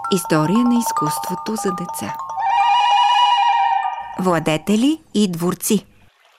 История на изкуството за деца. Владетели и дворци.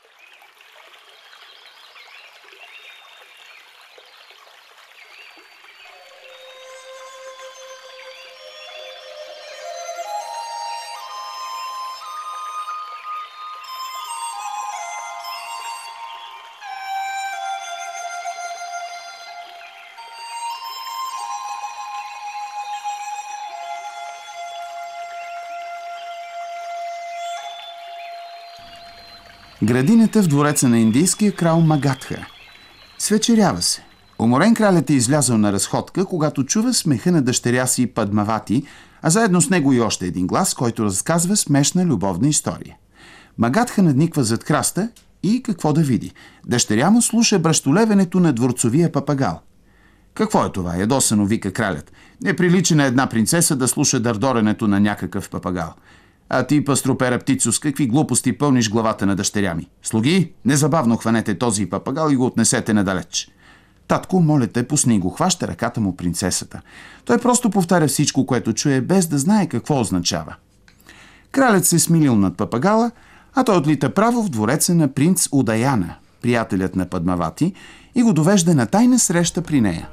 Градината в двореца на индийския крал Магадха. Свечерява се. Уморен кралят е излязъл на разходка, когато чува смеха на дъщеря си Падмавати, а заедно с него и още един глас, който разказва смешна любовна история. Магадха надниква зад храста и какво да види? Дъщеря му слуша бръщолевенето на дворцовия папагал. Какво е това? Ядосано вика кралят. Не прилича на една принцеса да слуша дърдоренето на някакъв папагал. А ти, пастропера птицо, с какви глупости пълниш главата на дъщеря ми? Слуги, незабавно хванете този папагал и го отнесете надалеч. Татко, моля те, пусни го, хваща ръката му принцесата. Той просто повтаря всичко, което чуе, без да знае какво означава. Кралят се смилил над папагала, а той отлита право в двореца на принц Удаяна, приятелят на Падмавати, и го довежда на тайна среща при нея.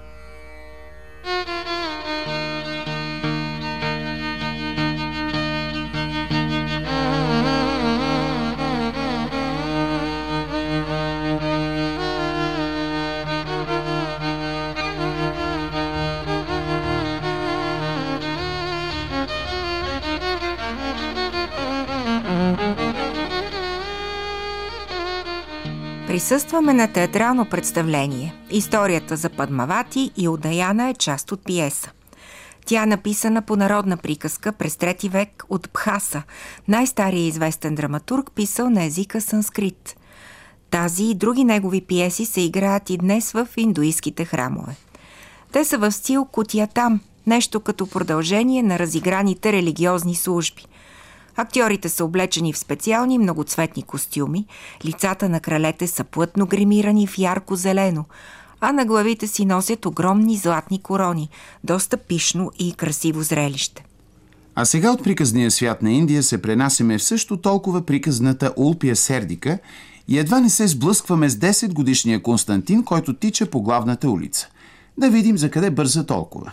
Присъстваме на театрално представление. Историята за Падмавати и Удаяна е част от пиеса. Тя е написана по народна приказка през 3 век от Бхаса, най-стария известен драматург, писал на езика санскрит. Тази и други негови пиеси се играят и днес в индуистките храмове. Те са в стил кутиятам, нещо като продължение на разиграните религиозни служби. Актьорите са облечени в специални многоцветни костюми, лицата на кралете са плътно гримирани в ярко-зелено, а на главите си носят огромни златни корони, доста пишно и красиво зрелище. А сега от приказния свят на Индия се пренасяме в също толкова приказната Улпия Сердика и едва не се сблъскваме с 10-годишния Константин, който тича по главната улица. Да видим за къде бърза толкова.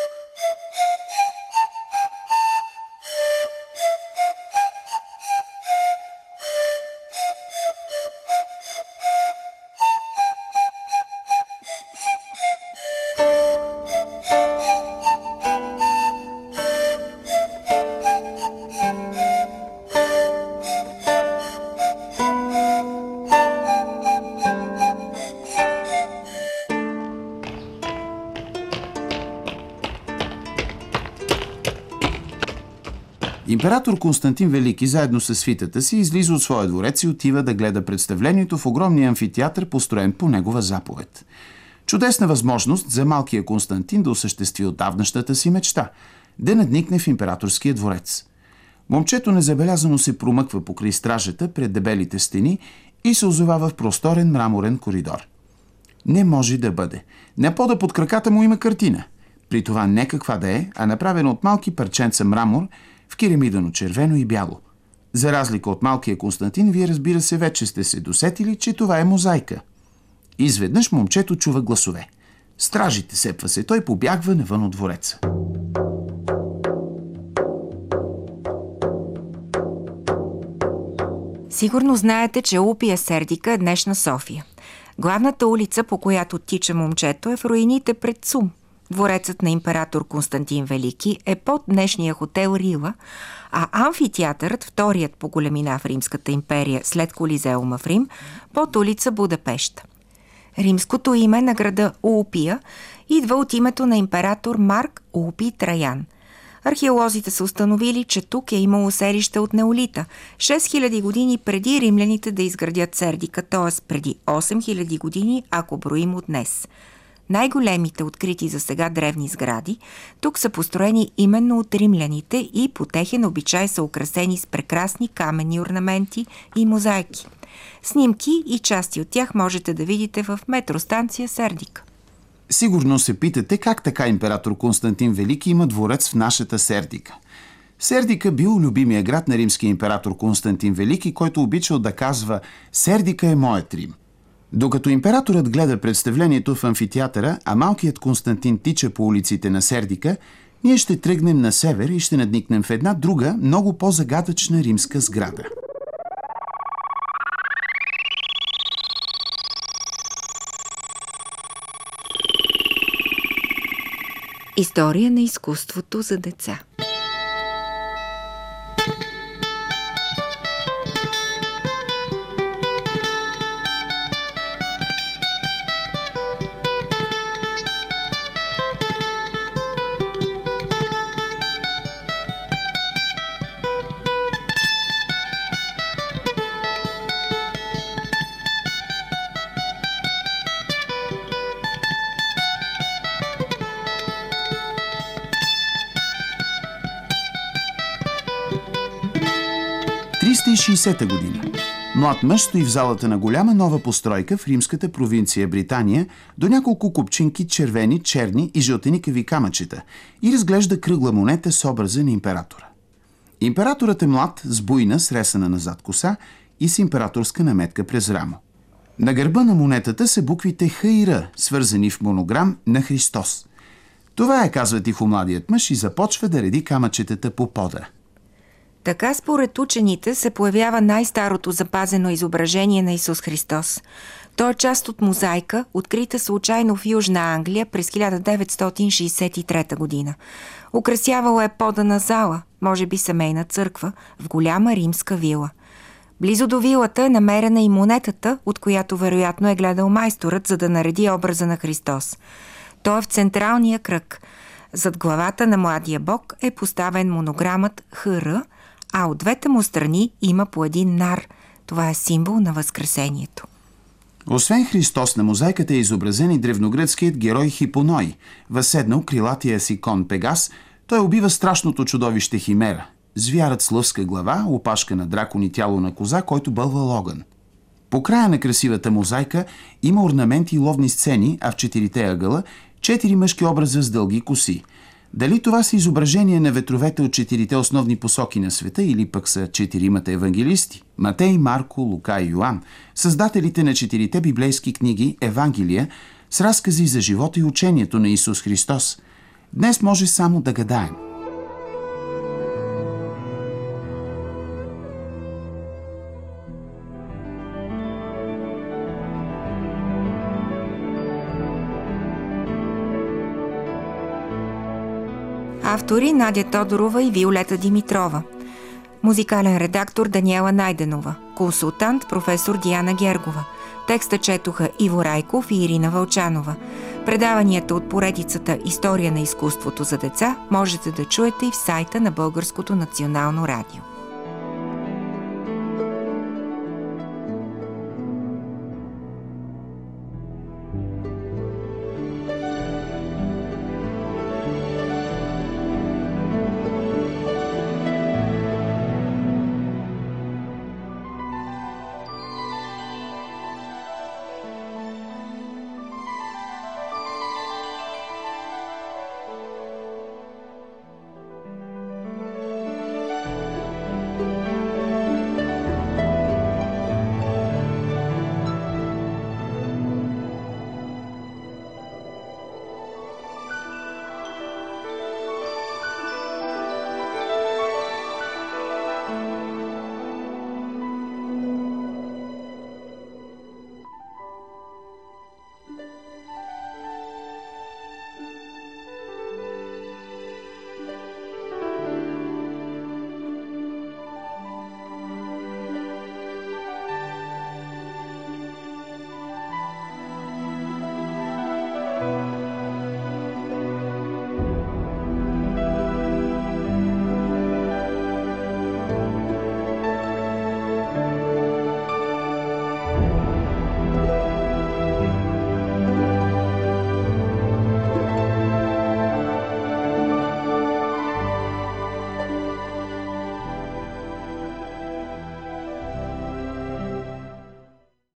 Император Константин Велики заедно с свитата си излиза от своя дворец и отива да гледа представлението в огромния амфитеатър, построен по негова заповед. Чудесна възможност за малкия Константин да осъществи отдавнащата си мечта – да надникне в императорския дворец. Момчето незабелязано се промъква покрай стражата пред дебелите стени и се озовава в просторен мраморен коридор. Не може да бъде. На пода под краката му има картина. При това не каква да е, а направена от малки парченца мрамор в керамидано червено и бяло. За разлика от малкия Константин, вие, разбира се, вече сте се досетили, че това е мозайка. Изведнъж момчето чува гласове. Стражите, сепва се, той побягва навън от двореца. Сигурно знаете, че Улпия Сердика е днешна София. Главната улица, по която тича момчето, е в руините пред ЦУМ. Дворецът на император Константин Велики е под днешния хотел Рила, а амфитеатърът, вторият по големина в Римската империя след Колизеума в Рим, под улица Будапеща. Римското име на града Улпия идва от името на император Марк Улпий Траян. Археолозите са установили, че тук е имало селище от неолита, 6000 години преди римляните да изградят Сердика, т.е. преди 8000 години, ако броим от днес. Най-големите открити за сега древни сгради тук са построени именно от римляните и по техен обичай са украсени с прекрасни каменни орнаменти и мозайки. Снимки и части от тях можете да видите в метростанция Сердика. Сигурно се питате как така император Константин Велики има дворец в нашата Сердика. Сердика бил любимия град на римския император Константин Велики, който обичал да казва «Сердика е моят Рим». Докато императорът гледа представлението в амфитеатъра, а малкият Константин тича по улиците на Сердика, ние ще тръгнем на север и ще надникнем в една друга, много по-загадъчна римска сграда. История на изкуството за деца. Та година. Млад мъж стои в залата на голяма нова постройка в римската провинция Британия до няколко купчинки червени, черни и жълтеникави камъчета и разглежда кръгла монета с образа на императора. Императорът е млад, с буйна, сресана назад коса и с императорска наметка през рамо. На гърба на монетата са буквите Х и Р, свързани в монограм на Христос. Това е, казва тихо младият мъж и започва да реди камъчетата по пода. Така според учените се появява най-старото запазено изображение на Исус Христос. То е част от мозайка, открита случайно в Южна Англия през 1963 година. Украсявала е пода на зала, може би семейна църква, в голяма римска вила. Близо до вилата е намерена и монетата, от която вероятно е гледал майсторът, за да нареди образа на Христос. Той е в централния кръг. Зад главата на младия бог е поставен монограмът ХР, а от двете му страни има по един нар. Това е символ на Възкресението. Освен Христос, на мозайката е изобразен и древногръцкият герой Хипоной. Възседнал крилатия си кон Пегас, той убива страшното чудовище Химера. Звярат с лъвска глава, опашка на дракон и тяло на коза, който бълва огън. По края на красивата мозайка има орнаменти и ловни сцени, а в четирите ъгъла 4 мъжки образа с дълги коси. Дали това са изображения на ветровете от 4 основни посоки на света или пък са 4 евангелисти – Матей, Марко, Лука и Йоан, създателите на 4 библейски книги Евангелия с разкази за живота и учението на Исус Христос. Днес може само да гадаем. Автори Надя Тодорова и Виолета Димитрова. Музикален редактор Даниела Найденова. Консултант професор Диана Гергова. Текста четоха Иво Райков и Ирина Вълчанова. Предаванията от поредицата История на изкуството за деца можете да чуете и в сайта на Българското национално радио.